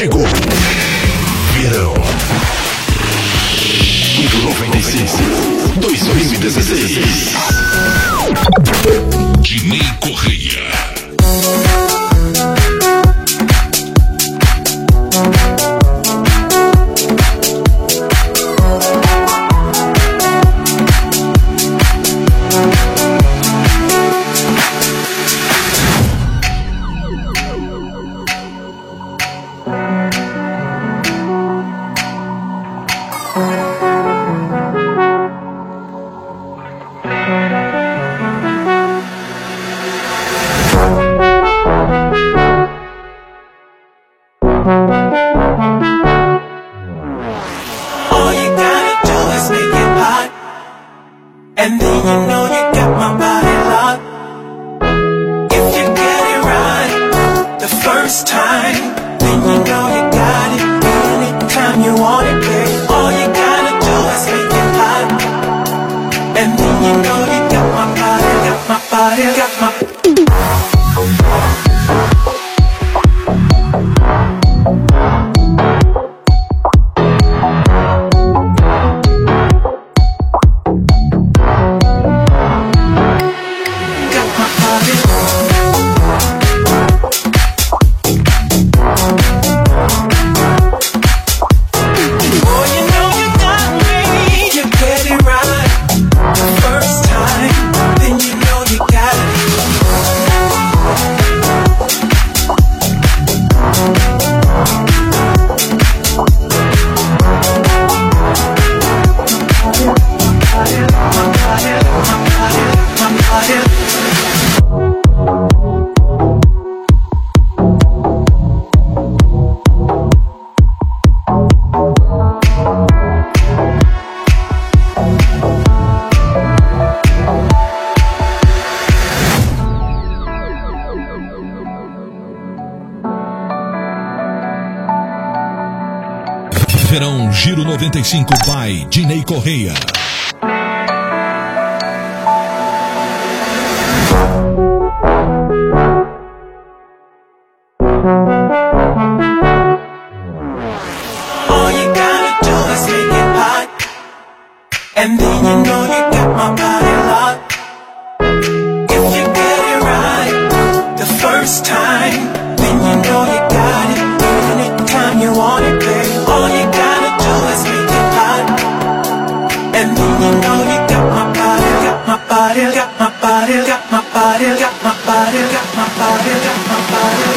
chegou. Verão 95 2016. Dinei Correia. And then you know you got my body locked. If you get it right the first time, then you know you got it. Anytime you want it, babe, all you gotta do is make it hot. And then you know you got my body, got my body, got my Verão Giro 95 by Dinei Correia. all you gotta do is make it hot. And then you know you got my body locked. If you get it right the first time, then you know you got it. Anytime you want it, babe, all you gotta do is make it hot. And then you know you got my body, got my body, got my body, got my body, got my body, got my body, got my body.